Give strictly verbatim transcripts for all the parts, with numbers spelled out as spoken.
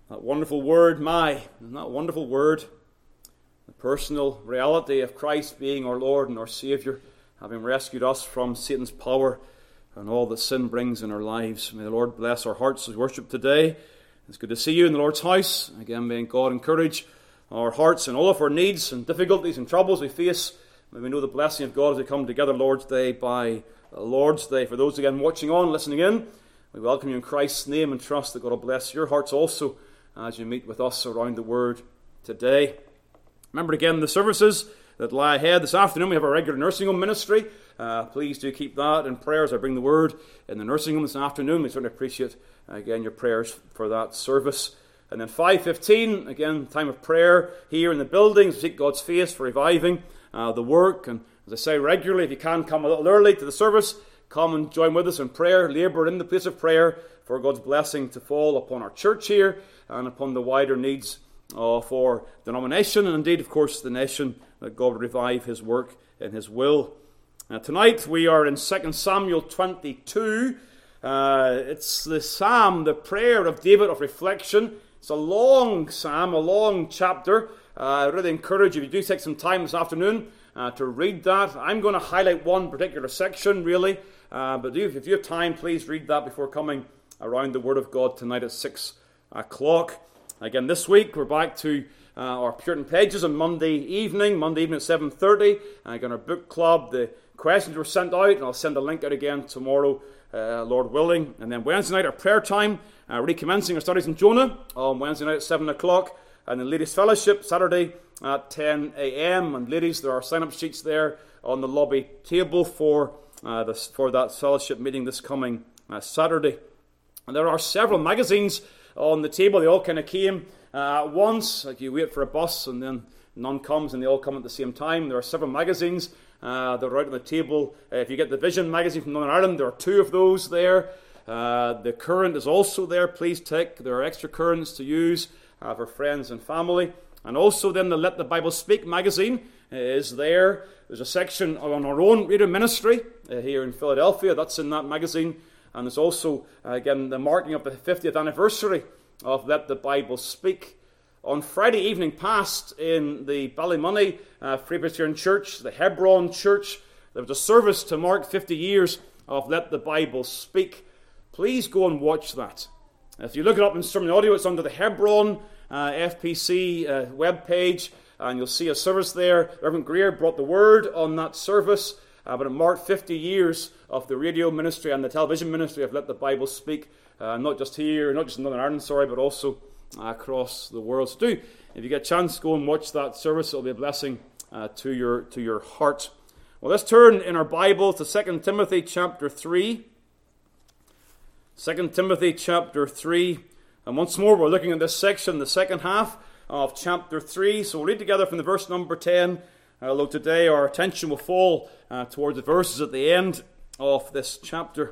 That wonderful word, my, isn't that a wonderful word? The personal reality of Christ being our Lord and our Saviour, having rescued us from Satan's power and all that sin brings in our lives. May the Lord bless our hearts as we worship today. It's good to see you in the Lord's house. Again, may God encourage our hearts and all of our needs and difficulties and troubles we face. May we know the blessing of God as we come together Lord's Day by Lord's Day. For those again watching on, listening in, we welcome you in Christ's name and trust that God will bless your hearts also as you meet with us around the Word today. Remember again the services that lie ahead this afternoon. We have our regular nursing home ministry. Uh, please do keep that in prayer as I bring the Word in the nursing home this afternoon. We certainly appreciate, uh, again, your prayers for that service. And then five fifteen, again, time of prayer here in the buildings. We seek God's face for reviving uh, the work. And as I say regularly, if you can come a little early to the service, come and join with us in prayer. Labour in the place of prayer for God's blessing to fall upon our church here and upon the wider needs uh, for denomination and indeed, of course, the nation, that God would revive His work in His will. Uh, tonight we are in Second Samuel twenty-two. Uh, it's the psalm, the prayer of David of reflection. It's a long psalm, a long chapter. Uh, I really encourage you, if you do take some time this afternoon uh, to read that. I'm going to highlight one particular section, really. Uh, but if you have time, please read that before coming around the Word of God tonight at six o'clock. Again, this week we're back to uh, our Puritan Pages on Monday evening, Monday evening at seven thirty. Uh, again, our book club, the questions were sent out, and I'll send a link out again tomorrow, uh, Lord willing. And then Wednesday night, our prayer time, uh, recommencing our studies in Jonah on Wednesday night at seven o'clock. And then Ladies' Fellowship, Saturday at ten a.m. And ladies, there are sign-up sheets there on the lobby table for, uh, this, for that fellowship meeting this coming uh, Saturday. And there are several magazines on the table. They all kind of came uh, at once. Like you wait for a bus and then none comes and they all come at the same time. There are several magazines uh, that are out on the table. Uh, if you get the Vision magazine from Northern Ireland, there are two of those there. Uh, the Current is also there. Please take. There are extra currents to use uh, for friends and family. And also then the Let the Bible Speak magazine is there. There's a section on our own radio ministry uh, here in Philadelphia. That's in that magazine. And there's also, uh, again, the marking of the fiftieth anniversary of Let the Bible Speak. On Friday evening past in the Ballymoney uh, Free Presbyterian Church, the Hebron Church, there was a service to mark fifty years of Let the Bible Speak. Please go and watch that. If you look it up in Sermon Audio, it's under the Hebron uh, F P C uh, webpage, and you'll see a service there. Reverend Greer brought the word on that service. Uh, but it marked fifty years of the radio ministry and the television ministry of Let the Bible Speak, uh, not just here, not just in Northern Ireland, sorry, but also uh, across the world. So do, if you get a chance, go and watch that service. It'll be a blessing uh, to your to your heart. Well, let's turn in our Bible to Second Timothy chapter three. Second Timothy chapter three. And once more, we're looking at this section, the second half of chapter three. So we'll read together from the verse number ten. Although today our attention will fall uh, towards the verses at the end of this chapter.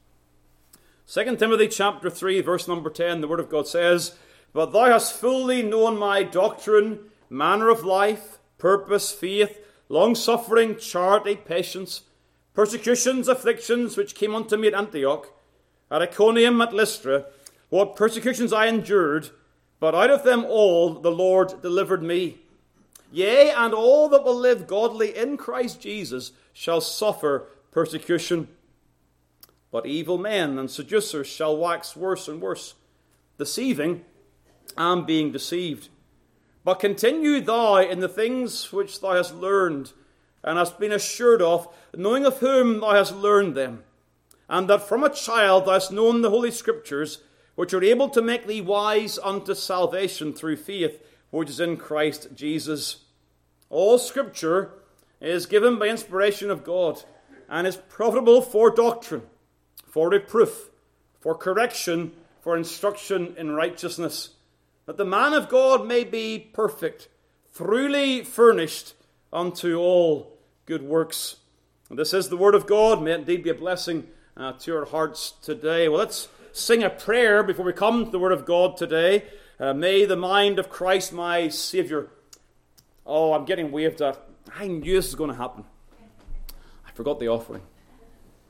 Second Timothy chapter three, verse number ten, the Word of God says, But thou hast fully known my doctrine, manner of life, purpose, faith, long-suffering, charity, patience, persecutions, afflictions, which came unto me at Antioch, at Iconium, at Lystra, what persecutions I endured, but out of them all the Lord delivered me. Yea, and all that will live godly in Christ Jesus shall suffer persecution. But evil men and seducers shall wax worse and worse, deceiving and being deceived. But continue thou in the things which thou hast learned, and hast been assured of, knowing of whom thou hast learned them, and that from a child thou hast known the Holy Scriptures, which are able to make thee wise unto salvation through faith, which is in Christ Jesus. All Scripture is given by inspiration of God, and is profitable for doctrine, for reproof, for correction, for instruction in righteousness, that the man of God may be perfect, truly furnished unto all good works. And this is the word of God. May it indeed be a blessing uh, to your hearts today. Well, let's sing a prayer before we come to the word of God today. Uh, may the mind of Christ my Saviour. Oh, I'm getting waved at. I knew this was going to happen. I forgot the offering.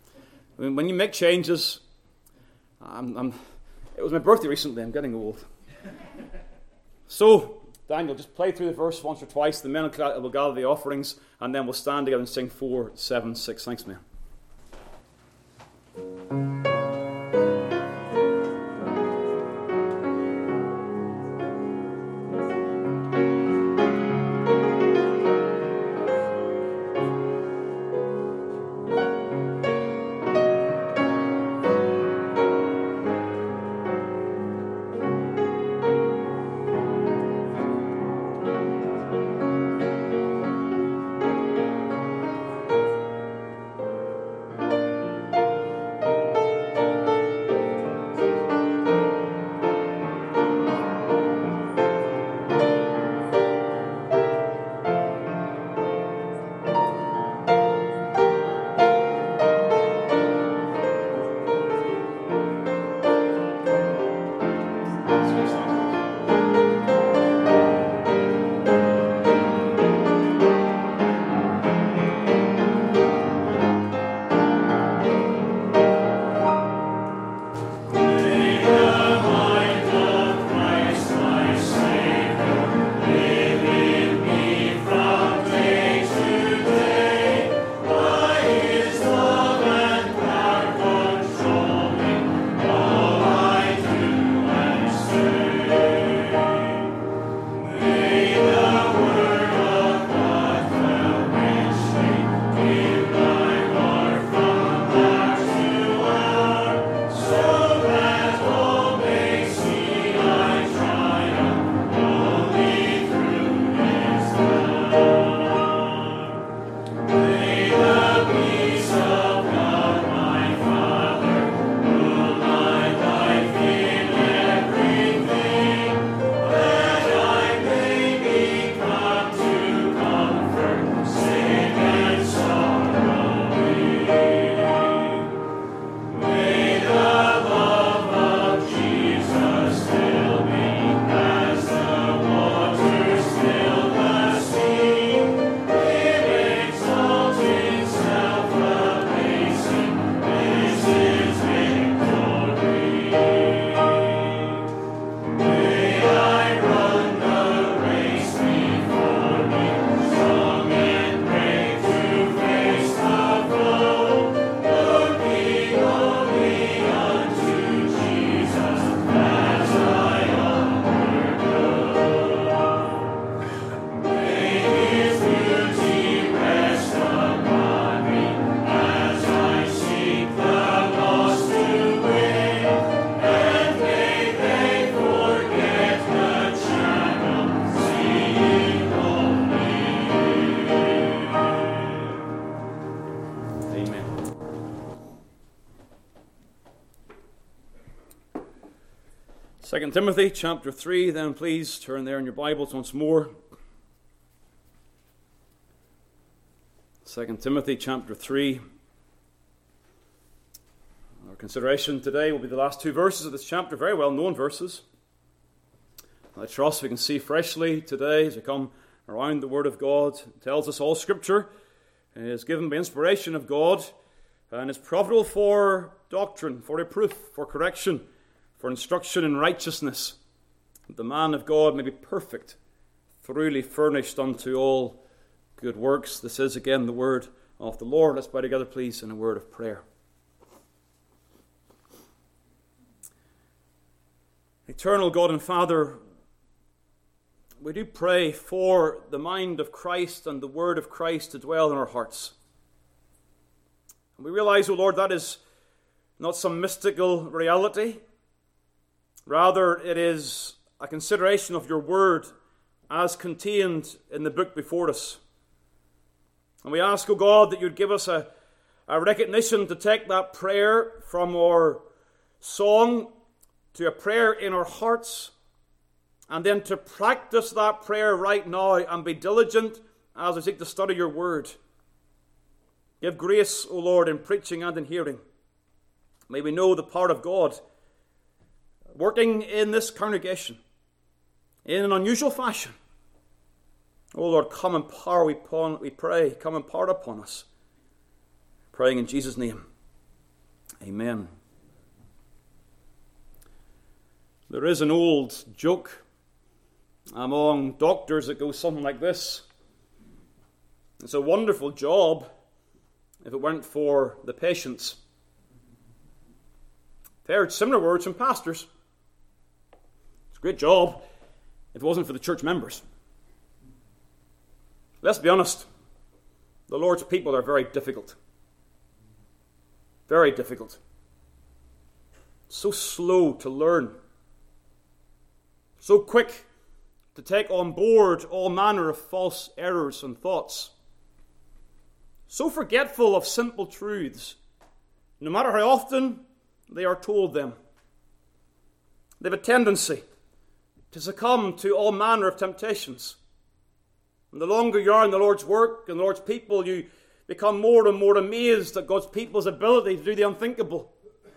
I mean, when you make changes, I'm, I'm, it was my birthday recently. I'm getting old. So, Daniel, just play through the verse once or twice. The men will gather the offerings, and then we'll stand together and sing four, seven, six. Thanks, man. Second Timothy chapter three, then please turn there in your Bibles once more. Second Timothy chapter three. Our consideration today will be the last two verses of this chapter, very well known verses. I trust we can see freshly today as we come around the Word of God. It tells us all Scripture is given by inspiration of God and is profitable for doctrine, for reproof, for correction, for instruction in righteousness, that the man of God may be perfect, thoroughly furnished unto all good works. This is again the word of the Lord. Let's bow together, please, in a word of prayer. Eternal God and Father, we do pray for the mind of Christ and the word of Christ to dwell in our hearts. And we realize, O Lord, that is not some mystical reality. Rather, it is a consideration of your word as contained in the book before us. And we ask, O God, that you'd give us a, a recognition to take that prayer from our song to a prayer in our hearts, and then to practice that prayer right now and be diligent as we seek to study your word. Give grace, O Lord, in preaching and in hearing. May we know the power of God working in this congregation in an unusual fashion. O Lord, come and power, we pray. Come and pour upon us. Praying in Jesus' name. Amen. There is an old joke among doctors that goes something like this. It's a wonderful job if it weren't for the patients. I've heard similar words from pastors. It's a great job if it wasn't for the church members. Let's be honest. The Lord's people are very difficult. Very difficult. So slow to learn. So quick to take on board all manner of false errors and thoughts. So forgetful of simple truths, no matter how often they are told them. They have a tendency to succumb to all manner of temptations. And the longer you are in the Lord's work and the Lord's people, you become more and more amazed at God's people's ability to do the unthinkable.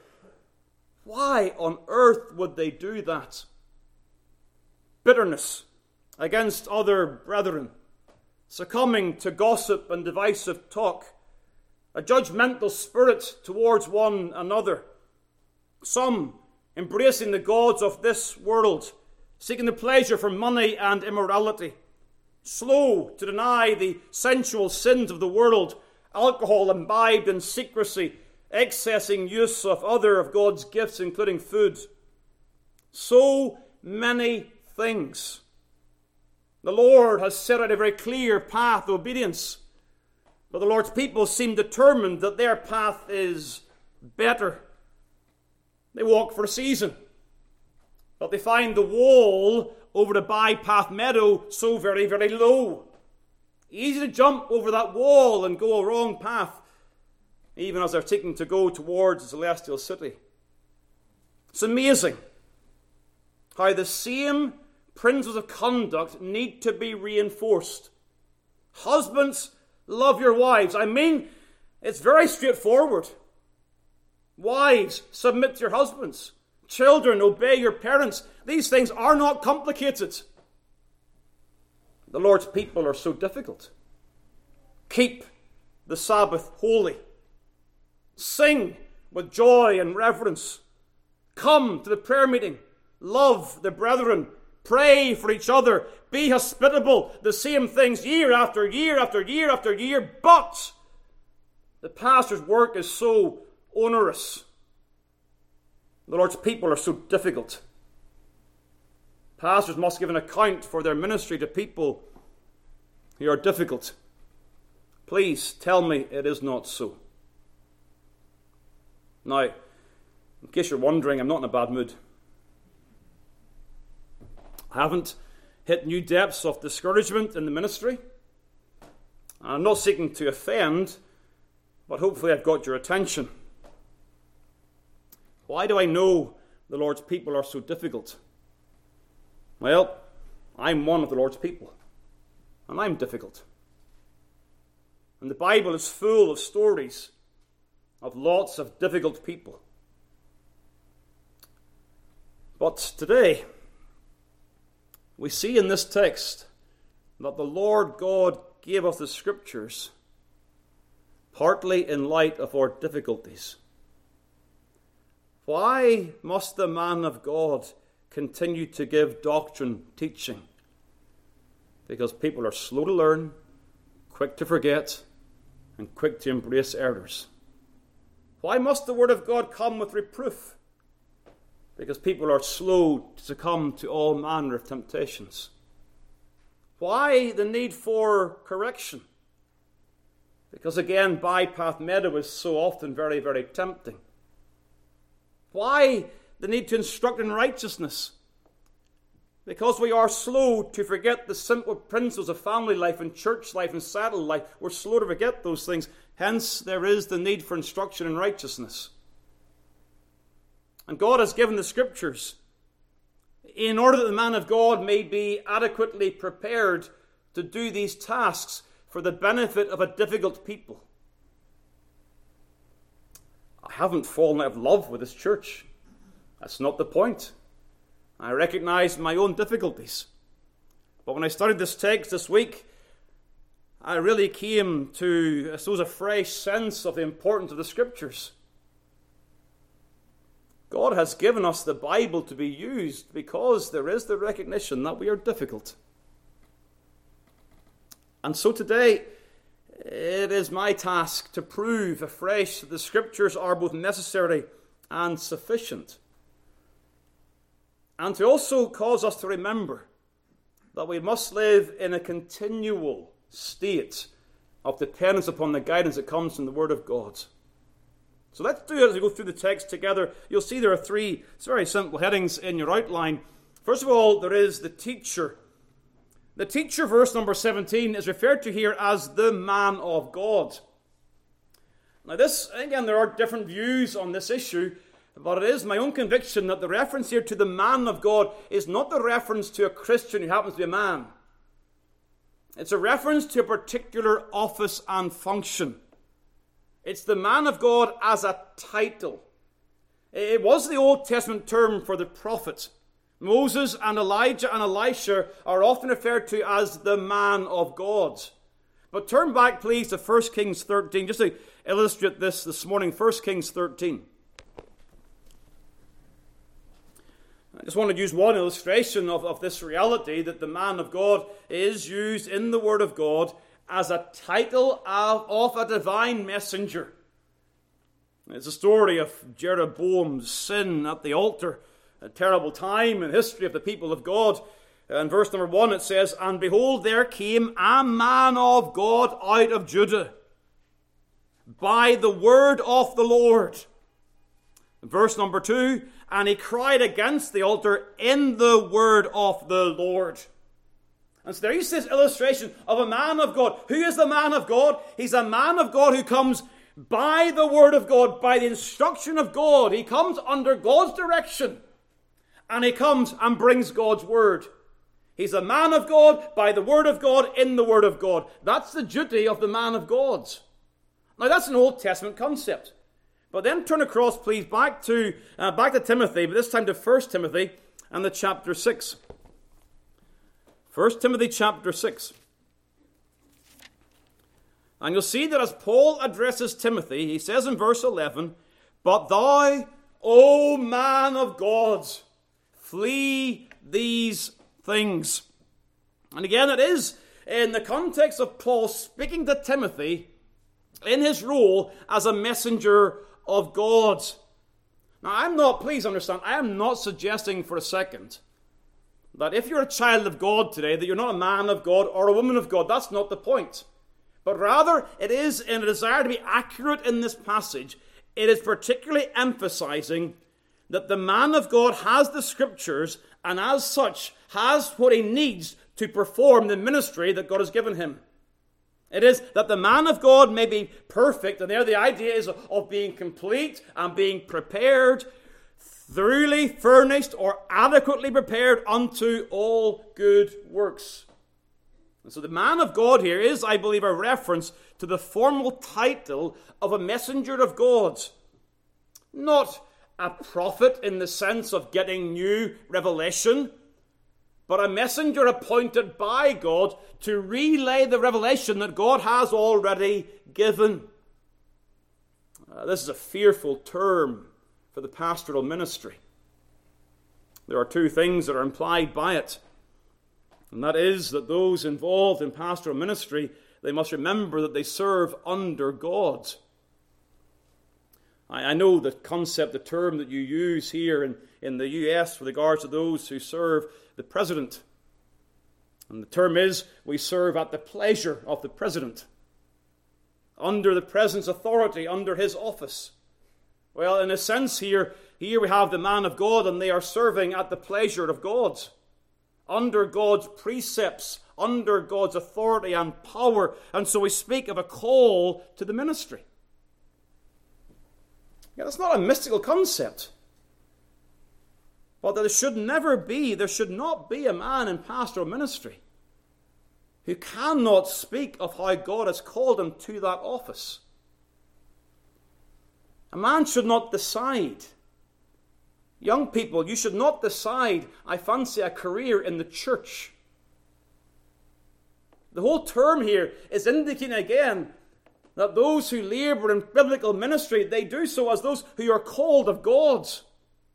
Why on earth would they do that? Bitterness against other brethren, succumbing to gossip and divisive talk, a judgmental spirit towards one another, some embracing the gods of this world, seeking the pleasure from money and immorality, slow to deny the sensual sins of the world, alcohol imbibed in secrecy, excessing use of other of God's gifts, including food. So many things. The Lord has set out a very clear path of obedience, but the Lord's people seem determined that their path is better. They walk for a season, but they find the wall over the bypath meadow so very, very low. Easy to jump over that wall and go a wrong path, even as they're seeking to go towards the celestial city. It's amazing how the same principles of conduct need to be reinforced. Husbands, love your wives. I mean, it's very straightforward. Wives, submit to your husbands. Children, obey your parents. These things are not complicated. The Lord's people are so difficult. Keep the Sabbath holy. Sing with joy and reverence. Come to the prayer meeting. Love the brethren. Pray for each other. Be hospitable. The same things year after year after year after year. But the pastor's work is so onerous. The Lord's people are so difficult. Pastors must give an account for their ministry to people who are difficult. Please tell me it is not so. Now, in case you're wondering, I'm not in a bad mood. I haven't hit new depths of discouragement in the ministry. I'm not seeking to offend, but hopefully I've got your attention. Why do I know the Lord's people are so difficult? Well, I'm one of the Lord's people, and I'm difficult. And the Bible is full of stories of lots of difficult people. But today, we see in this text that the Lord God gave us the Scriptures partly in light of our difficulties. Why must the man of God continue to give doctrine teaching? Because people are slow to learn, quick to forget, and quick to embrace errors. Why must the Word of God come with reproof? Because people are slow to succumb to all manner of temptations. Why the need for correction? Because again, bypath meadow is so often very, very tempting. Why the need to instruct in righteousness? Because we are slow to forget the simple principles of family life and church life and settled life. We're slow to forget those things. Hence, there is the need for instruction in righteousness. And God has given the Scriptures in order that the man of God may be adequately prepared to do these tasks for the benefit of a difficult people. I haven't fallen out of love with this church. That's not the point. I recognize my own difficulties. But when I studied this text this week, I really came to, I suppose, a fresh sense of the importance of the Scriptures. God has given us the Bible to be used because there is the recognition that we are difficult. And so today, it is my task to prove afresh that the Scriptures are both necessary and sufficient. And to also cause us to remember that we must live in a continual state of dependence upon the guidance that comes from the Word of God. So let's do it as we go through the text together. You'll see there are three very simple headings in your outline. First of all, there is the teacher. The teacher, verse number seventeen, is referred to here as the man of God. Now this, again, there are different views on this issue, but it is my own conviction that the reference here to the man of God is not the reference to a Christian who happens to be a man. It's a reference to a particular office and function. It's the man of God as a title. It was the Old Testament term for the prophet. Moses and Elijah and Elisha are often referred to as the man of God. But turn back, please, to First Kings thirteen, just to illustrate this this morning. First Kings thirteen. I just want to use one illustration of, of this reality that the man of God is used in the Word of God as a title of, of a divine messenger. It's a story of Jeroboam's sin at the altar, a terrible time in the history of the people of God. In verse number one it says, "And behold, there came a man of God out of Judah by the word of the Lord." Verse number two, "And he cried against the altar in the word of the Lord." And so there you see this illustration of a man of God. Who is the man of God? He's a man of God who comes by the word of God, by the instruction of God. He comes under God's direction. And he comes and brings God's word. He's a man of God by the word of God in the word of God. That's the duty of the man of God. Now that's an Old Testament concept. But then turn across, please, back to uh, back to Timothy, but this time to First Timothy and the chapter six. First Timothy chapter six. And you'll see that as Paul addresses Timothy, he says in verse eleven, "But thou, O man of God, flee these things." And again, it is in the context of Paul speaking to Timothy in his role as a messenger of God. Now, I'm not, please understand, I am not suggesting for a second that if you're a child of God today, that you're not a man of God or a woman of God. That's not the point. But rather, it is in a desire to be accurate in this passage, it is particularly emphasizing that the man of God has the Scriptures and as such has what he needs to perform the ministry that God has given him. It is that the man of God may be perfect, and there the idea is of being complete and being prepared, thoroughly furnished or adequately prepared unto all good works. And so the man of God here is, I believe, a reference to the formal title of a messenger of God. Not a prophet in the sense of getting new revelation, but a messenger appointed by God to relay the revelation that God has already given. Uh, this is a fearful term for the pastoral ministry. There are two things that are implied by it. And that is that those involved in pastoral ministry, they must remember that they serve under God. I, I know the concept, the term that you use here in, in the U S with regards to those who serve the president. And the term is, we serve at the pleasure of the president, under the president's authority, under his office. Well, in a sense here, here we have the man of God, and they are serving at the pleasure of God, under God's precepts, under God's authority and power. And so we speak of a call to the ministry. Yeah, that's not a mystical concept. But there should never be, there should not be a man in pastoral ministry who cannot speak of how God has called him to that office. A man should not decide. Young people, you should not decide, I fancy, a career in the church. The whole term here is indicating again that those who labour in biblical ministry, they do so as those who are called of God.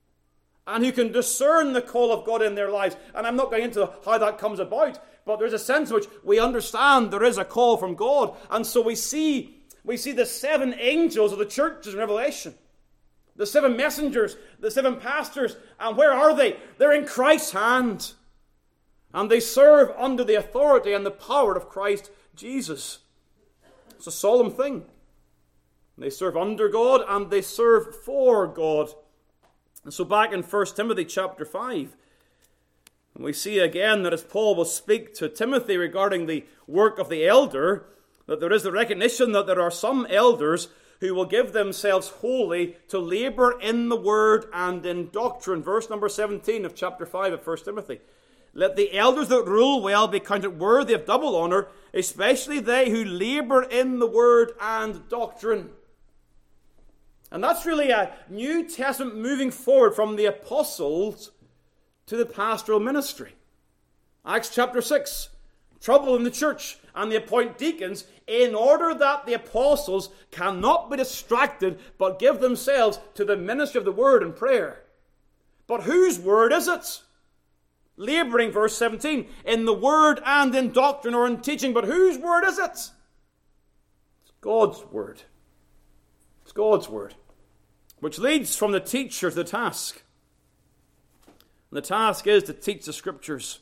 and who can discern the call of God in their lives. And I'm not going into how that comes about, but there's a sense in which we understand there is a call from God. And so we see, we see the seven angels of the churches in Revelation. The seven messengers, the seven pastors, and where are they? They're in Christ's hand. And they serve under the authority and the power of Christ Jesus. It's a solemn thing. They serve under God and they serve for God. And so back in First Timothy chapter five, we see again that as Paul will speak to Timothy regarding the work of the elder, that there is the recognition that there are some elders who will give themselves wholly to labor in the word and in doctrine. Verse number seventeen of chapter five of First Timothy. Let the elders that rule well be counted worthy of double honor, especially they who labor in the word and doctrine. And that's really a New Testament moving forward from the apostles to the pastoral ministry. Acts chapter six. Trouble in the church, and they appoint deacons in order that the apostles cannot be distracted but give themselves to the ministry of the word and prayer. But whose word is it? Laboring, verse seventeen, in the word and in doctrine or in teaching. But whose word is it? It's God's word. It's God's word. Which leads from the teacher to the task. And the task is to teach the scriptures.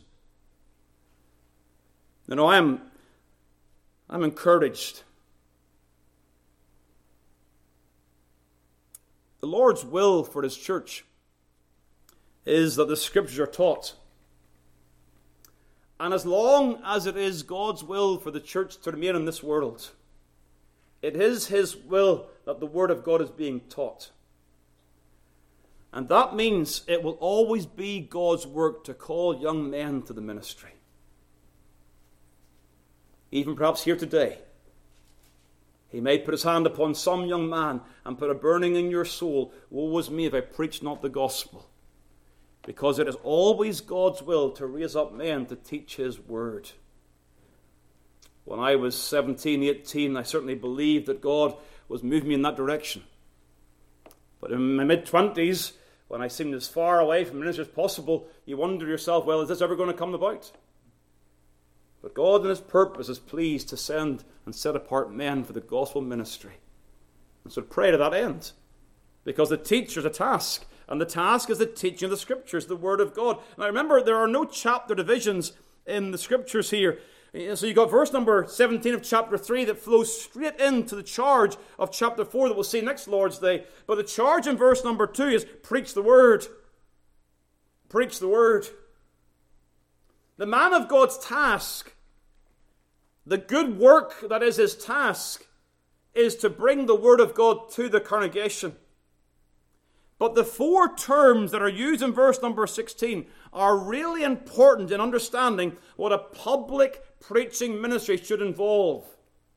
You know, I'm, I'm encouraged. The Lord's will for His church is that the scriptures are taught. And as long as it is God's will for the church to remain in this world, it is His will that the Word of God is being taught. And that means it will always be God's work to call young men to the ministry. Even perhaps here today, He may put His hand upon some young man and put a burning in your soul. Woe is me if I preach not the gospel. Because it is always God's will to raise up men to teach His word. When I was seventeen, eighteen, I certainly believed that God was moving me in that direction. But in my mid-twenties, when I seemed as far away from ministry as possible, you wonder yourself, well, is this ever going to come about? But God in His purpose is pleased to send and set apart men for the gospel ministry. And so pray to that end. Because the teacher is a task. And the task is the teaching of the scriptures, the word of God. Now remember, there are no chapter divisions in the scriptures here. So you've got verse number seventeen of chapter three that flows straight into the charge of chapter four that we'll see next Lord's Day. But the charge in verse number two is preach the word. Preach the word. The man of God's task, the good work that is his task, is to bring the word of God to the congregation. But the four terms that are used in verse number sixteen are really important in understanding what a public preaching ministry should involve.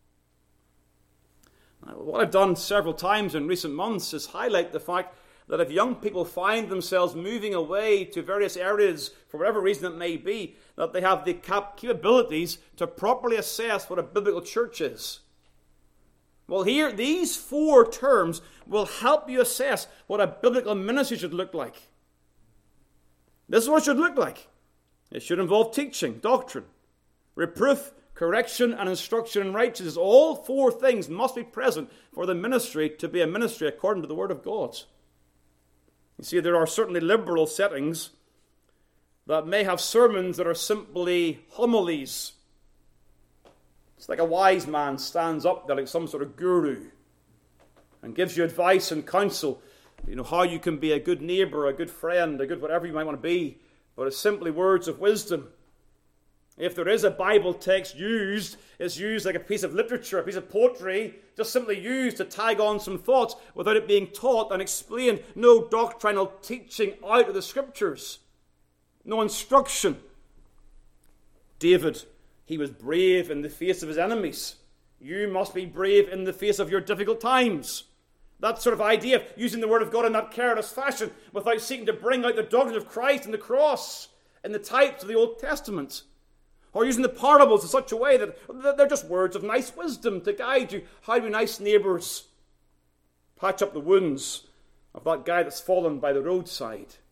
Now, what I've done several times in recent months is highlight the fact that if young people find themselves moving away to various areas, for whatever reason it may be, that they have the cap- capabilities to properly assess what a biblical church is. Well, here, these four terms will help you assess what a biblical ministry should look like. This is what it should look like. It should involve teaching, doctrine, reproof, correction, and instruction in righteousness. All four things must be present for the ministry to be a ministry according to the Word of God. You see, there are certainly liberal settings that may have sermons that are simply homilies. It's like a wise man stands up there like some sort of guru and gives you advice and counsel, you know, how you can be a good neighbor, a good friend, a good whatever you might want to be. But it's simply words of wisdom. If there is a Bible text used, it's used like a piece of literature, a piece of poetry, just simply used to tag on some thoughts without it being taught and explained. No doctrinal teaching out of the scriptures. No instruction. David, he was brave in the face of his enemies. You must be brave in the face of your difficult times. That sort of idea of using the word of God in that careless fashion without seeking to bring out the doctrine of Christ and the cross and the types of the Old Testament. Or using the parables in such a way that they're just words of nice wisdom to guide you. How to be nice neighbours. Patch up the wounds of that guy that's fallen by the roadside.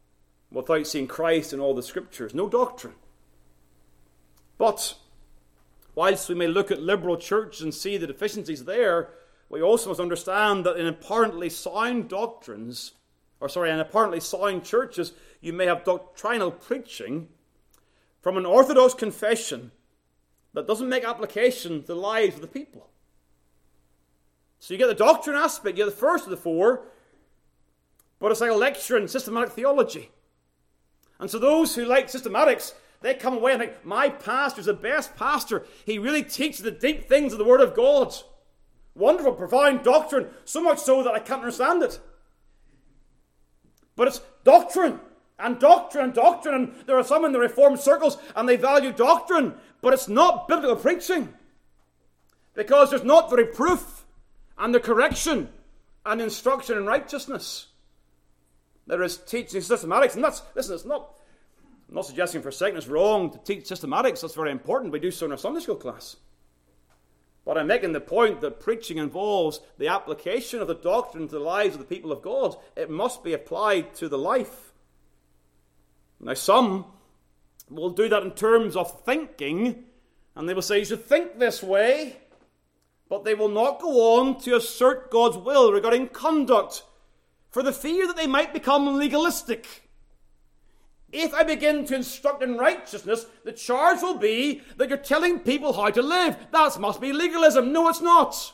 without seeing Christ in all the Scriptures. No doctrine. But whilst we may look at liberal churches and see the deficiencies there, we also must understand that in apparently sound doctrines, or sorry, in apparently sound churches, you may have doctrinal preaching from an orthodox confession that doesn't make application to the lives of the people. So you get the doctrine aspect, you get the first of the four, but it's like a lecture in systematic theology. And so those who like systematics, they come away and think, my pastor's the best pastor. He really teaches the deep things of the Word of God. Wonderful, profound doctrine, so much so that I can't understand it. But it's doctrine, and doctrine, and doctrine, and there are some in the Reformed circles, and they value doctrine, but it's not biblical preaching. Because there's not the reproof, and the correction, and instruction in righteousness. There is teaching systematics, and that's, listen, it's not, I'm not suggesting for a second it's wrong to teach systematics. That's very important. We do so in our Sunday school class. But I'm making the point that preaching involves the application of the doctrine to the lives of the people of God. It must be applied to the life. Now, some will do that in terms of thinking, and they will say, you should think this way, but they will not go on to assert God's will regarding conduct, for the fear that they might become legalistic. If I begin to instruct in righteousness, the charge will be that you're telling people how to live. That must be legalism. No, it's not.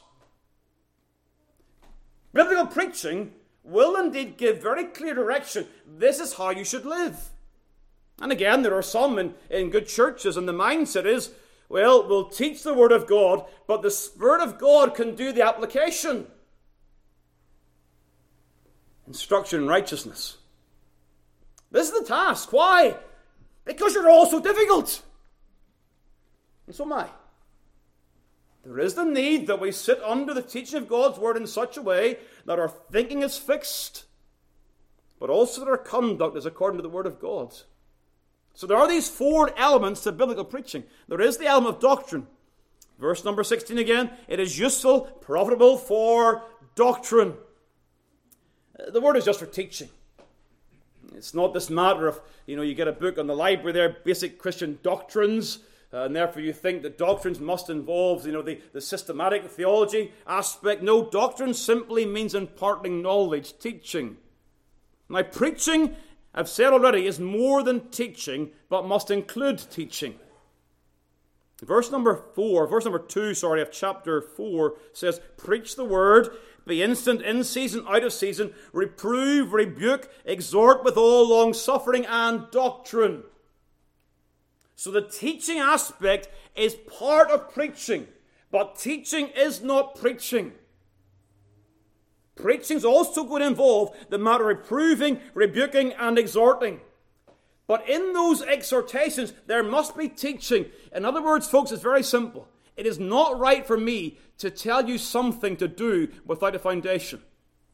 Biblical preaching will indeed give very clear direction. This is how you should live. And again, there are some in, in good churches, and the mindset is, well, we'll teach the Word of God, but the Spirit of God can do the application. Instruction in righteousness. This is the task. Why? Because you're all so difficult. And so am I. There is the need that we sit under the teaching of God's Word in such a way that our thinking is fixed, but also that our conduct is according to the Word of God. So there are these four elements to biblical preaching. There is the element of doctrine. Verse number sixteen again. It is useful, profitable for doctrine. The word is just for teaching. It's not this matter of, you know, you get a book on the library there, basic Christian doctrines, uh, and therefore you think that doctrines must involve, you know, the, the systematic theology aspect. No, doctrine simply means imparting knowledge, teaching. Now, preaching, I've said already, is more than teaching, but must include teaching. Verse number four, verse number two, sorry, of chapter four says, preach the word, be instant in season, out of season, reprove, rebuke, exhort with all long suffering and doctrine. So the teaching aspect is part of preaching, but teaching is not preaching. Preaching is also going to involve the matter of reproving, rebuking, and exhorting. But in those exhortations, there must be teaching. In other words, folks, it's very simple. It is not right for me to tell you something to do without a foundation.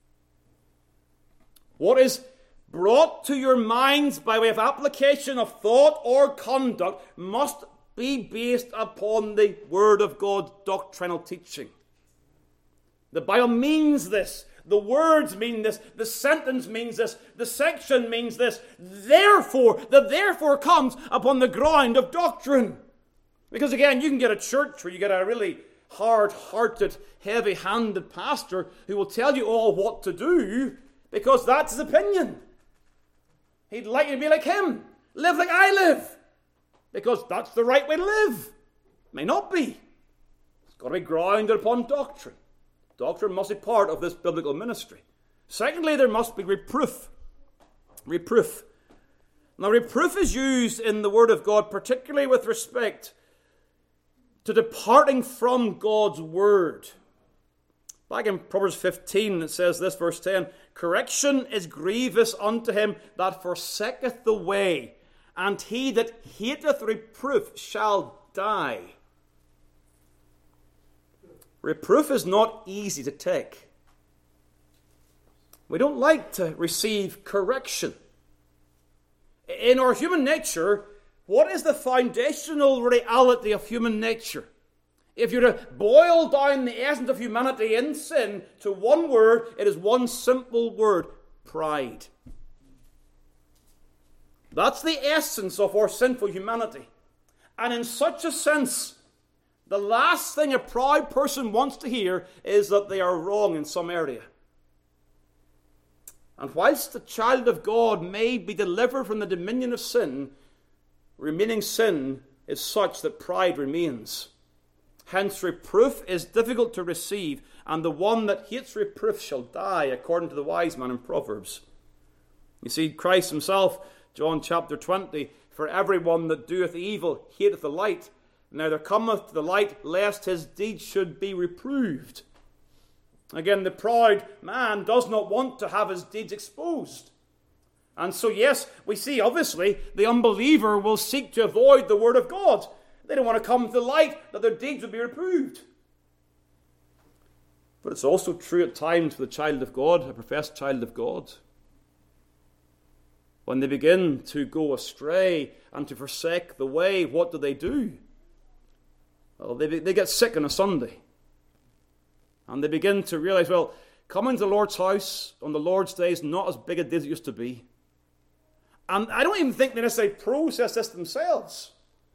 What is brought to your minds by way of application of thought or conduct must be based upon the Word of God doctrinal teaching. The Bible means this. The words mean this. The sentence means this. The section means this. Therefore, the therefore comes upon the ground of doctrine. Because again, you can get a church where you get a really hard-hearted, heavy-handed pastor who will tell you all what to do because that's his opinion. He'd like you to be like him. Live like I live. Because that's the right way to live. May not be. It's got to be grounded upon doctrine. Doctrine must be part of this biblical ministry. Secondly, there must be reproof. Reproof. Now, reproof is used in the Word of God, particularly with respect to departing from God's Word. Back in Proverbs fifteen, it says this, verse ten, correction is grievous unto him that forsaketh the way, and he that hateth reproof shall die. Reproof is not easy to take. We don't like to receive correction. In our human nature, what is the foundational reality of human nature? If you're to boil down the essence of humanity in sin to one word, it is one simple word: pride. That's the essence of our sinful humanity. And in such a sense, the last thing a proud person wants to hear is that they are wrong in some area. And whilst the child of God may be delivered from the dominion of sin, remaining sin is such that pride remains. Hence, reproof is difficult to receive, and the one that hates reproof shall die, according to the wise man in Proverbs. You see, Christ himself, John chapter twenty, for everyone that doeth evil hateth the light. Neither cometh to the light, lest his deeds should be reproved. Again, the proud man does not want to have his deeds exposed. And so, yes, we see, obviously, the unbeliever will seek to avoid the word of God. They don't want to come to the light that their deeds will be reproved. But it's also true at times for the child of God, a professed child of God. When they begin to go astray and to forsake the way, what do they do? Well, they, they get sick on a Sunday. And they begin to realize, well, coming to the Lord's house on the Lord's day is not as big a deal as it used to be. And I don't even think they necessarily process this themselves.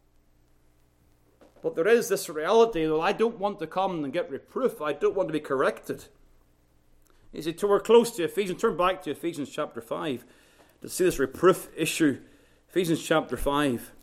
But there is this reality that I don't want to come and get reproof. I don't want to be corrected. You see, we're close to Ephesians. Turn back to Ephesians chapter five to see this reproof issue. Ephesians chapter five.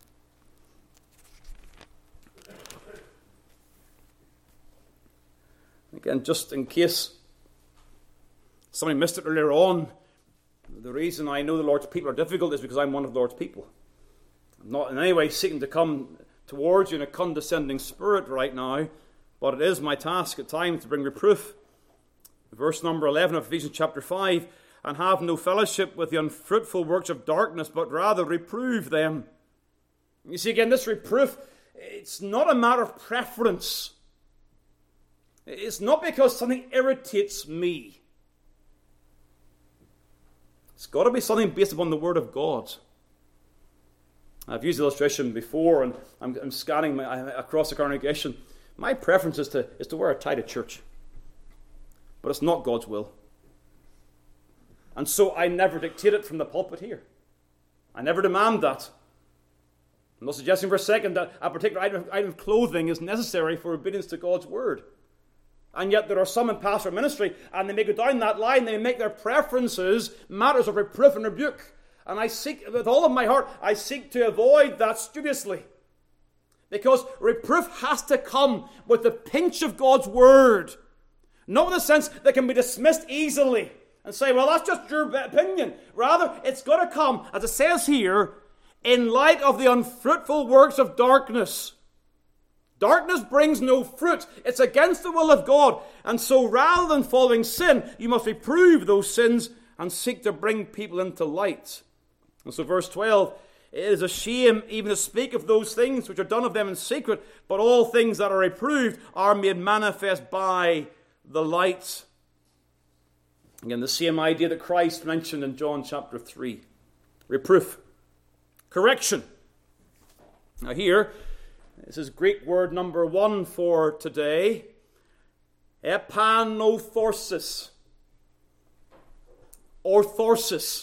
Again, just in case somebody missed it earlier on, the reason I know the Lord's people are difficult is because I'm one of the Lord's people. I'm not in any way seeking to come towards you in a condescending spirit right now, but it is my task at times to bring reproof. Verse number eleven of Ephesians chapter five, and have no fellowship with the unfruitful works of darkness, but rather reprove them. You see, again, this reproof, it's not a matter of preference. It's not because something irritates me. It's got to be something based upon the Word of God. I've used the illustration before, and I'm, I'm scanning my, across the congregation. My preference is to, is to wear a tie to church. But it's not God's will. And so I never dictate it from the pulpit here. I never demand that. I'm not suggesting for a second that a particular item of, item of clothing is necessary for obedience to God's Word. And yet there are some in pastoral ministry, and they may go down that line, they may make their preferences matters of reproof and rebuke. And I seek, with all of my heart, I seek to avoid that studiously. Because reproof has to come with the pinch of God's Word. Not in the sense that can be dismissed easily and say, well, that's just your opinion. Rather, it's got to come, as it says here, in light of the unfruitful works of darkness. Darkness brings no fruit. It's against the will of God. And so rather than following sin, you must reprove those sins and seek to bring people into light. And so verse twelve, it is a shame even to speak of those things which are done of them in secret, but all things that are reproved are made manifest by the light. Again, the same idea that Christ mentioned in John chapter three. Reproof. Correction. Now here, this is Greek word number one for today. Epanorthosis. Orthosis.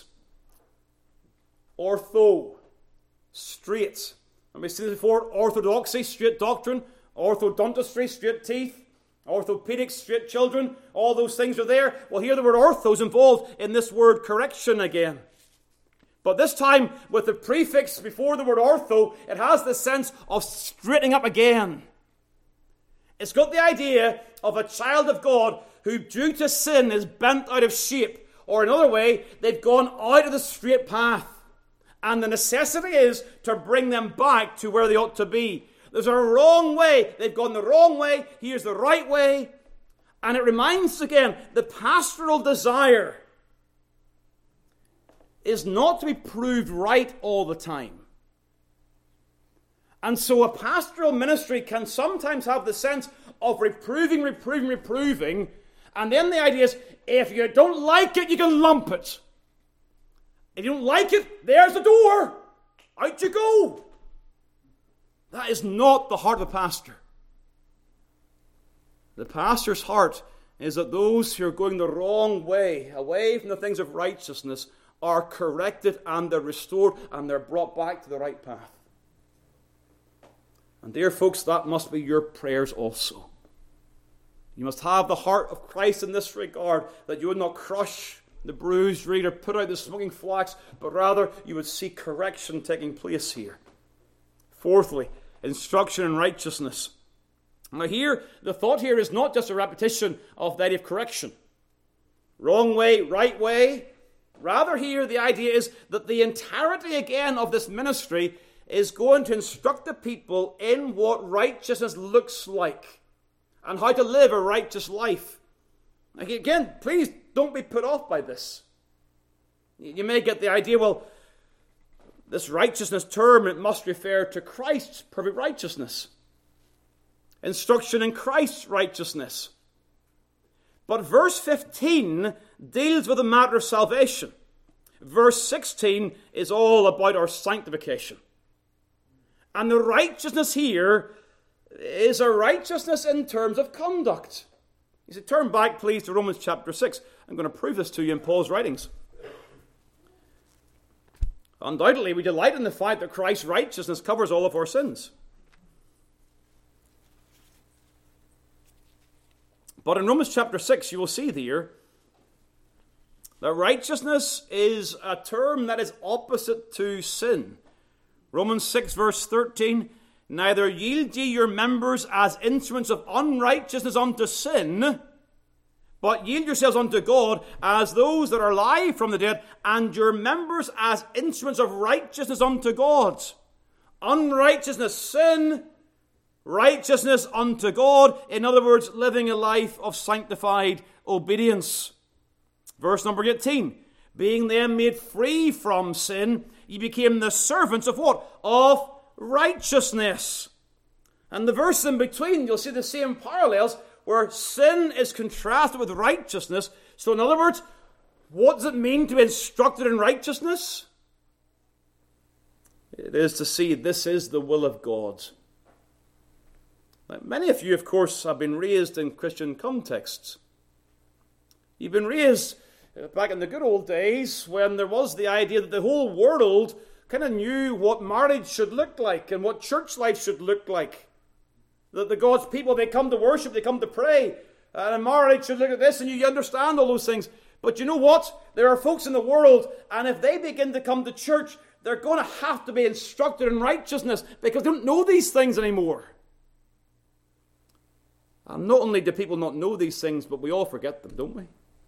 Ortho. Straight. Let me see this before. Orthodoxy, straight doctrine. Orthodontistry, straight teeth. Orthopedics, straight children. All those things are there. Well, here the word ortho is involved in this word correction again. But this time, with the prefix before the word ortho, it has the sense of straightening up again. It's got the idea of a child of God who, due to sin, is bent out of shape. Or another way, they've gone out of the straight path. And the necessity is to bring them back to where they ought to be. There's a wrong way. They've gone the wrong way. Here's the right way. And it reminds us again, the pastoral desire is not to be proved right all the time. And so a pastoral ministry can sometimes have the sense of reproving, reproving, reproving. And then the idea is, if you don't like it, you can lump it. If you don't like it, there's the door. Out you go. That is not the heart of the pastor. The pastor's heart is that those who are going the wrong way, away from the things of righteousness, are corrected and they're restored and they're brought back to the right path. And dear folks, that must be your prayers also. You must have the heart of Christ in this regard, that you would not crush the bruised reed or put out the smoking flax, but rather you would see correction taking place here. Fourthly, instruction in righteousness. Now here, the thought here is not just a repetition of the idea of correction. Wrong way, right way. Rather here, the idea is that the entirety again of this ministry is going to instruct the people in what righteousness looks like and how to live a righteous life. Again, please don't be put off by this. You may get the idea, well, this righteousness term, it must refer to Christ's perfect righteousness. Instruction in Christ's righteousness. But verse fifteen deals with the matter of salvation. Verse sixteen is all about our sanctification. And the righteousness here is a righteousness in terms of conduct. You see, turn back, please, to Romans chapter six. I'm going to prove this to you in Paul's writings. Undoubtedly, we delight in the fact that Christ's righteousness covers all of our sins. But in Romans chapter six, you will see there that righteousness is a term that is opposite to sin. Romans six, verse thirteen, neither yield ye your members as instruments of unrighteousness unto sin, but yield yourselves unto God as those that are alive from the dead, and your members as instruments of righteousness unto God. Unrighteousness, sin, righteousness unto God. In other words, living a life of sanctified obedience. Verse number eighteen, being then made free from sin, ye became the servants of what? Of righteousness. And the verse in between, you'll see the same parallels where sin is contrasted with righteousness. So in other words, what does it mean to be instructed in righteousness? It is to see this is the will of God. Now, many of you, of course, have been raised in Christian contexts. You've been raised back in the good old days when there was the idea that the whole world kind of knew what marriage should look like and what church life should look like. That the God's people, they come to worship, they come to pray, and a marriage should look at this, and you understand all those things. But you know what? There are folks in the world, and if they begin to come to church, they're going to have to be instructed in righteousness because they don't know these things anymore. And not only do people not know these things, but we all forget them, don't we?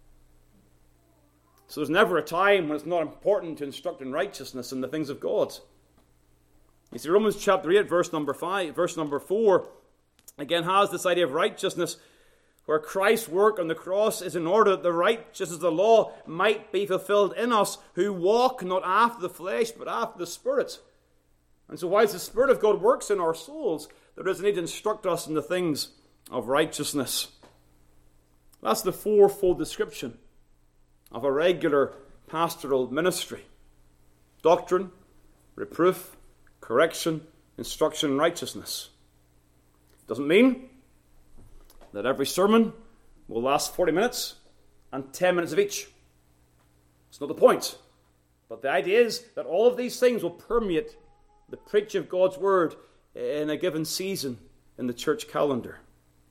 So there's never a time when it's not important to instruct in righteousness in the things of God. You see, Romans chapter eight, verse number five, verse number four, again has this idea of righteousness, where Christ's work on the cross is in order that the righteousness of the law might be fulfilled in us, who walk not after the flesh, but after the Spirit. And so whilst the Spirit of God works in our souls, there is a need to instruct us in the things of righteousness. That's the fourfold description of a regular pastoral ministry: doctrine, reproof, correction, instruction, and righteousness. Doesn't mean that every sermon will last forty minutes and ten minutes of each. It's not the point. But the idea is that all of these things will permeate the preaching of God's word in a given season in the church calendar.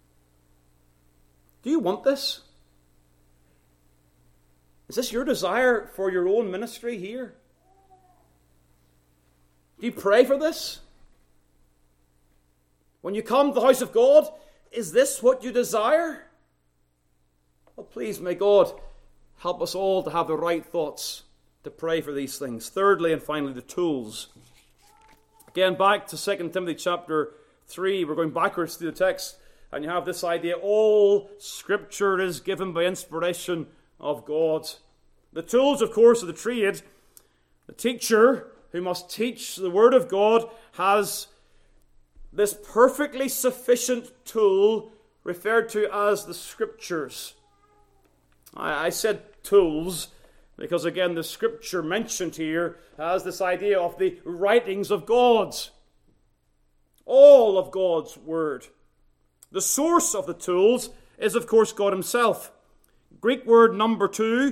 Do you want this? Is this your desire for your own ministry here? Do you pray for this? When you come to the house of God, is this what you desire? Well, please, may God help us all to have the right thoughts to pray for these things. Thirdly and finally, the tools. Again, back to Second Timothy chapter three. We're going backwards through the text. And you have this idea, all Scripture is given by inspiration of God. The tools, of course, of the trade. The teacher who must teach the Word of God has this perfectly sufficient tool referred to as the Scriptures. I, I said tools because, again, the Scripture mentioned here has this idea of the writings of God. All of God's Word. The source of the tools is, of course, God himself. Greek word number two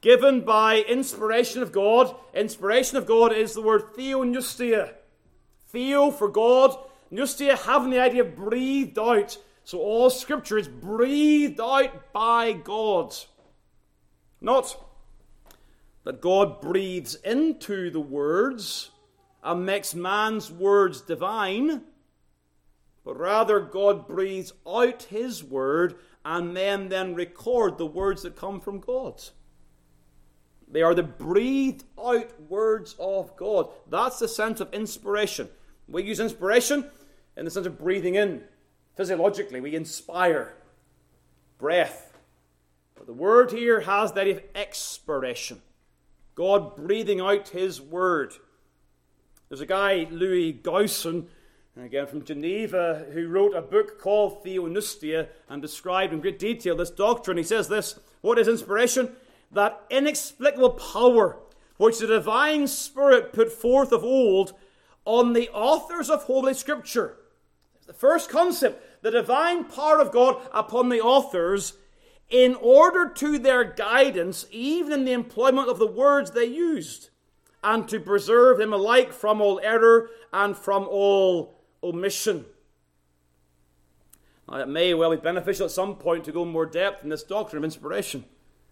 given by inspiration of God. Inspiration of God is the word theopneustia. Theo for God, pneustia having the idea of breathed out. So all Scripture is breathed out by God. Not that God breathes into the words and makes man's words divine, but rather God breathes out his word and men then record the words that come from God. They are the breathed out words of God. That's the sense of inspiration. We use inspiration in the sense of breathing in. Physiologically, we inspire breath. But the word here has that of expiration. God breathing out his word. There's a guy, Louis Gausson, again from Geneva, who wrote a book called Theopneustia and described in great detail this doctrine. He says this: what is inspiration? That inexplicable power which the divine Spirit put forth of old on the authors of Holy Scripture. The first concept, the divine power of God upon the authors in order to their guidance, even in the employment of the words they used, and to preserve them alike from all error and from all omission. Now, it may well be beneficial at some point to go more depth in this doctrine of inspiration.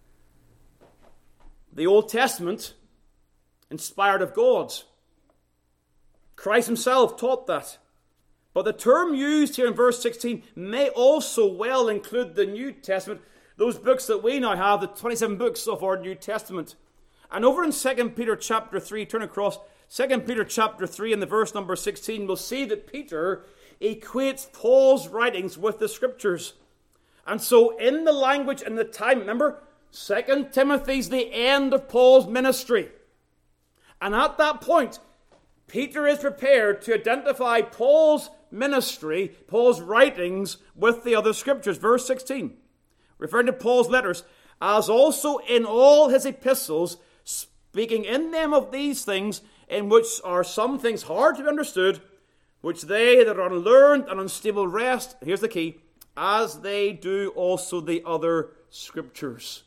The Old Testament, inspired of God. Christ himself taught that. But the term used here in verse sixteen may also well include the New Testament, those books that we now have, the twenty-seven books of our New Testament. And over in Second Peter chapter three, turn across, Second Peter chapter three and the verse number sixteen, we'll see that Peter equates Paul's writings with the Scriptures. And so in the language and the time, remember, Second Timothy's the end of Paul's ministry. And at that point, Peter is prepared to identify Paul's ministry, Paul's writings, with the other Scriptures. Verse sixteen, referring to Paul's letters, as also in all his epistles, speaking in them of these things, in which are some things hard to be understood, which they that are unlearned and unstable rest, here's the key, as they do also the other Scriptures.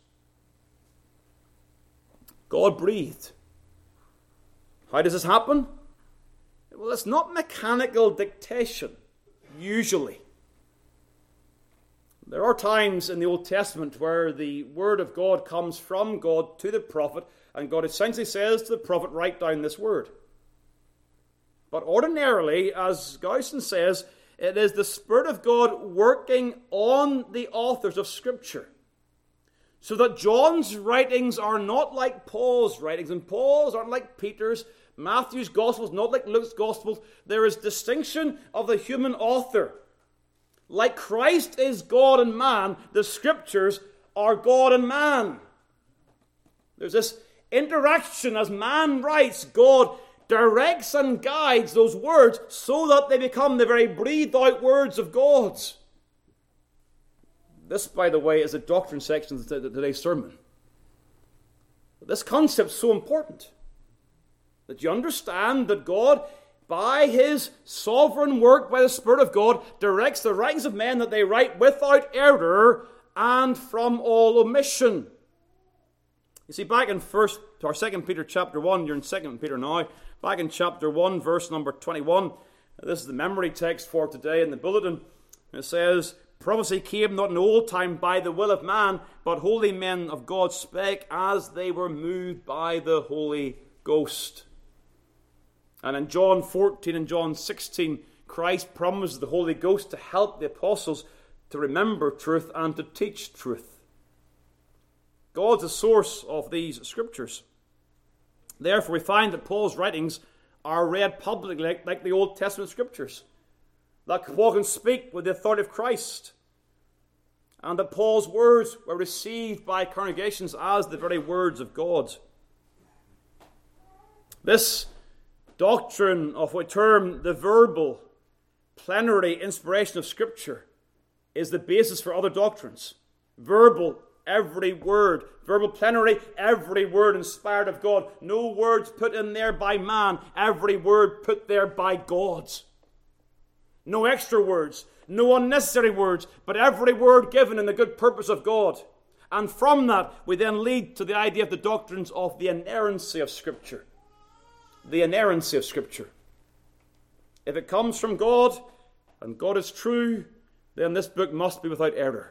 God breathed. How does this happen? Well, it's not mechanical dictation, usually. There are times in the Old Testament where the word of God comes from God to the prophet, and God essentially says to the prophet, write down this word. But ordinarily, as Gausson says, it is the Spirit of God working on the authors of Scripture. So that John's writings are not like Paul's writings, and Paul's aren't like Peter's, Matthew's Gospel is not like Luke's Gospel. There is distinction of the human author. Like Christ is God and man, the Scriptures are God and man. There's this interaction as man writes, God directs and guides those words so that they become the very breathed out words of God. This, by the way, is a doctrine section of today's sermon. This concept is so important that you understand that God, by his sovereign work, by the Spirit of God, directs the writings of men that they write without error and from all omission. You see, back in first or Second Peter chapter one, you're in Second Peter now, back in chapter one, verse number twenty-one, this is the memory text for today in the bulletin. It says, prophecy came not in old time by the will of man, but holy men of God spake as they were moved by the Holy Ghost. And in John fourteen and John sixteen, Christ promised the Holy Ghost to help the apostles to remember truth and to teach truth. God's the source of these Scriptures. Therefore, we find that Paul's writings are read publicly like, like the Old Testament Scriptures, that Paul can speak with the authority of Christ, and that Paul's words were received by congregations as the very words of God. This doctrine of what we term the verbal, plenary inspiration of Scripture is the basis for other doctrines. Verbal, every word. Verbal plenary, every word inspired of God. No words put in there by man, every word put there by God. No extra words, no unnecessary words, but every word given in the good purpose of God. And from that, we then lead to the idea of the doctrines of the inerrancy of Scripture. The inerrancy of Scripture. If it comes from God, and God is true, then this book must be without error.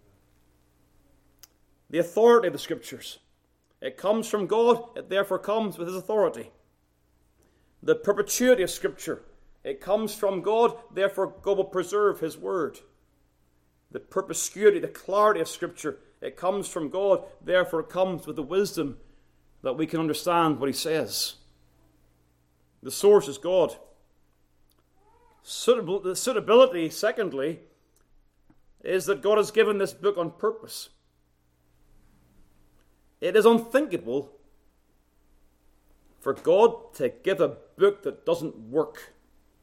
The authority of the Scriptures. It comes from God, it therefore comes with His authority. The perpetuity of Scripture. It comes from God, therefore God will preserve His word. The perspicuity, the clarity of Scripture. It comes from God, therefore it comes with the wisdom that we can understand what He says. The source is God. Suitable, the suitability, secondly, is that God has given this book on purpose. It is unthinkable for God to give a book that doesn't work.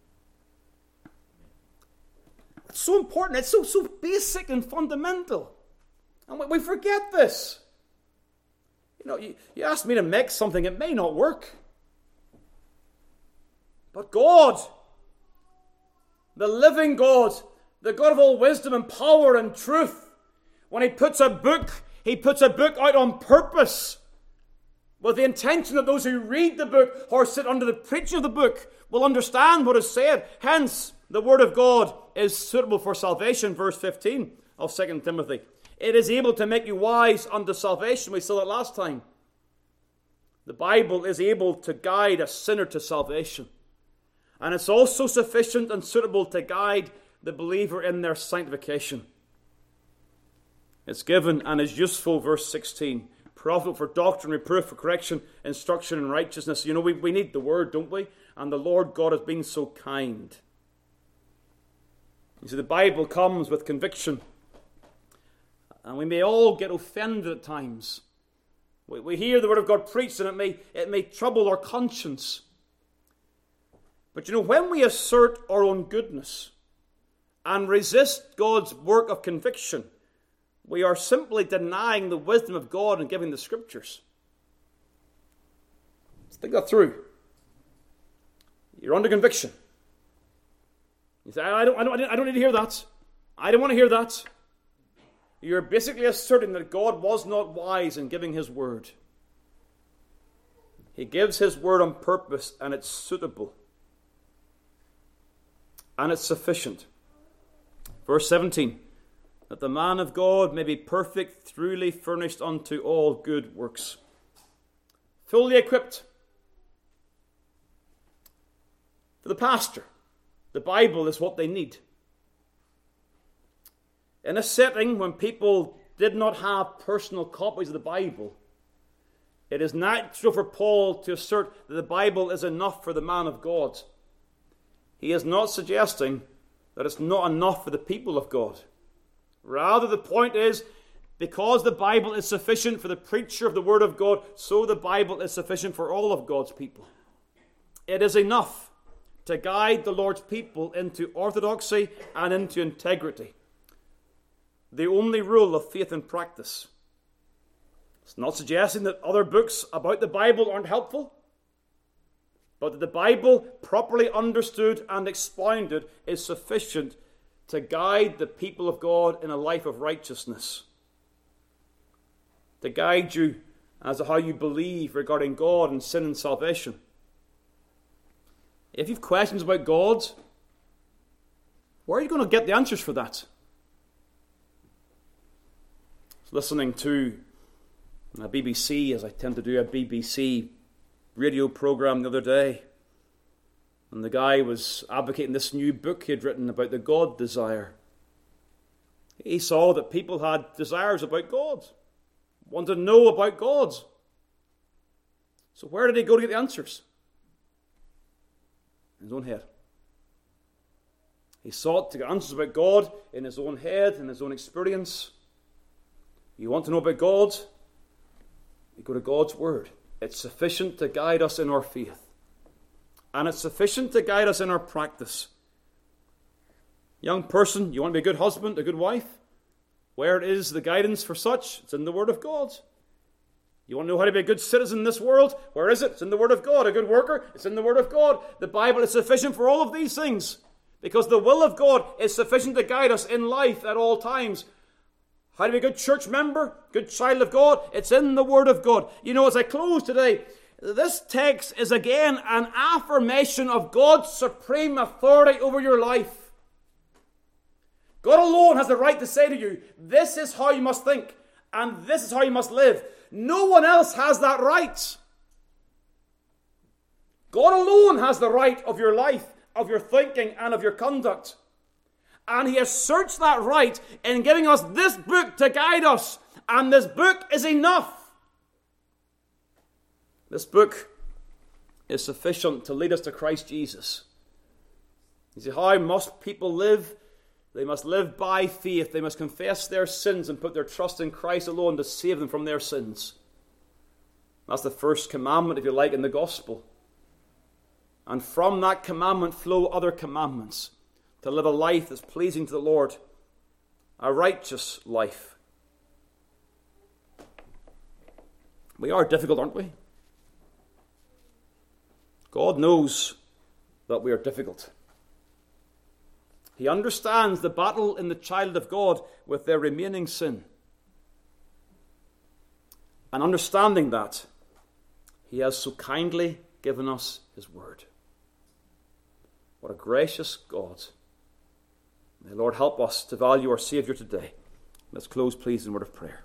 It's so important. It's so, so basic and fundamental. And we forget this. You know, you, you ask me to make something, it may not work. But God, the living God, the God of all wisdom and power and truth, when He puts a book, He puts a book out on purpose with the intention that those who read the book or sit under the preaching of the book will understand what is said. Hence, the Word of God is suitable for salvation, verse fifteen of Second Timothy. It is able to make you wise unto salvation. We saw that last time. The Bible is able to guide a sinner to salvation. And it's also sufficient and suitable to guide the believer in their sanctification. It's given and is useful, verse sixteen. Profitable for doctrine, reproof, for correction, instruction in righteousness. You know, we, we need the Word, don't we? And the Lord God has been so kind. You see, the Bible comes with conviction. And we may all get offended at times. We, we hear the Word of God preached and it may, it may trouble our conscience. But you know, when we assert our own goodness and resist God's work of conviction, we are simply denying the wisdom of God and giving the Scriptures. Let's think that through. You're under conviction. You say, I don't, I don't, I don't need to hear that. I don't want to hear that. You're basically asserting that God was not wise in giving His word. He gives His word on purpose, and it's suitable. And it's sufficient. Verse seventeen. That the man of God may be perfect, truly furnished unto all good works. Fully equipped. For the pastor, the Bible is what they need. In a setting when people did not have personal copies of the Bible, it is natural for Paul to assert that the Bible is enough for the man of God. He is not suggesting that it's not enough for the people of God. Rather, the point is, because the Bible is sufficient for the preacher of the Word of God, so the Bible is sufficient for all of God's people. It is enough to guide the Lord's people into orthodoxy and into integrity. The only rule of faith and practice. It's not suggesting that other books about the Bible aren't helpful, but that the Bible, properly understood and expounded, is sufficient to guide the people of God in a life of righteousness. To guide you as to how you believe regarding God and sin and salvation. If you have questions about God, where are you going to get the answers for that? I was listening to a B B C, as I tend to do, a B B C radio program the other day. And the guy was advocating this new book he had written about the God desire. He saw that people had desires about God, wanted to know about God. So where did he go to get the answers? In his own head. He sought to get answers about God in his own head, in his own experience. You want to know about God? You go to God's Word. It's sufficient to guide us in our faith. And it's sufficient to guide us in our practice. Young person, you want to be a good husband, a good wife? Where is the guidance for such? It's in the Word of God. You want to know how to be a good citizen in this world? Where is it? It's in the Word of God. A good worker? It's in the Word of God. The Bible is sufficient for all of these things. Because the will of God is sufficient to guide us in life at all times. How to be a good church member, good child of God? It's in the Word of God. You know, as I close today, this text is again an affirmation of God's supreme authority over your life. God alone has the right to say to you, this is how you must think, and this is how you must live. No one else has that right. God alone has the right of your life, of your thinking, and of your conduct. And He has searched that right in giving us this book to guide us. And this book is enough. This book is sufficient to lead us to Christ Jesus. You see, how must people live? They must live by faith. They must confess their sins and put their trust in Christ alone to save them from their sins. That's the first commandment, if you like, in the gospel. And from that commandment flow other commandments. To live a life that's pleasing to the Lord. A righteous life. We are difficult, aren't we? God knows that we are difficult. He understands the battle in the child of God with their remaining sin. And understanding that, He has so kindly given us His word. What a gracious God. May the Lord help us to value our Saviour today. Let's close, please, in a word of prayer.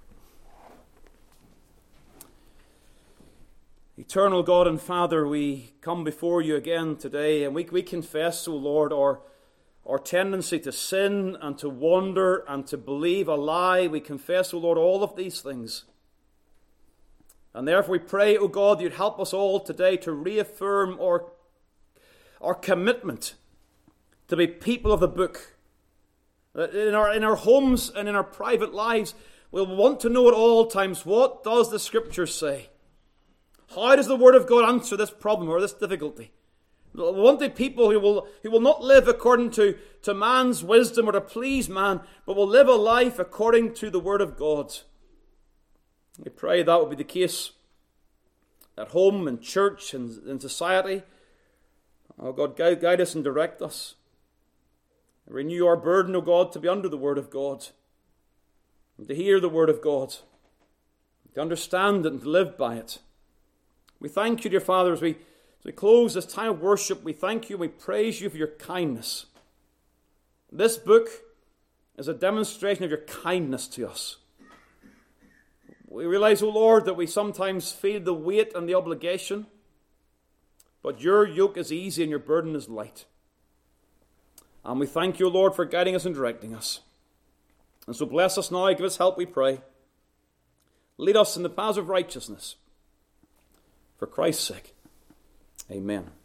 Eternal God and Father, we come before you again today, and we, we confess, O Lord, our, our tendency to sin and to wander and to believe a lie. We confess, O Lord, all of these things. And therefore we pray, O God, you'd help us all today to reaffirm our, our commitment to be people of the book. In our, in our homes and in our private lives, we'll want to know at all times, what does the Scripture say? How does the Word of God answer this problem or this difficulty? We want the people who will, who will not live according to, to man's wisdom or to please man, but will live a life according to the Word of God. We pray that will be the case at home, in church, and in society. Oh God, guide, guide us and direct us. Renew our burden, O God, to be under the Word of God, and to hear the Word of God, to understand it and to live by it. We thank you, dear Father, as we, as we close this time of worship. We thank you and we praise you for your kindness. This book is a demonstration of your kindness to us. We realize, O Lord, that we sometimes feel the weight and the obligation, but your yoke is easy and your burden is light. And we thank you, Lord, for guiding us and directing us. And so bless us now, give us help, we pray. Lead us in the paths of righteousness. For Christ's sake, amen.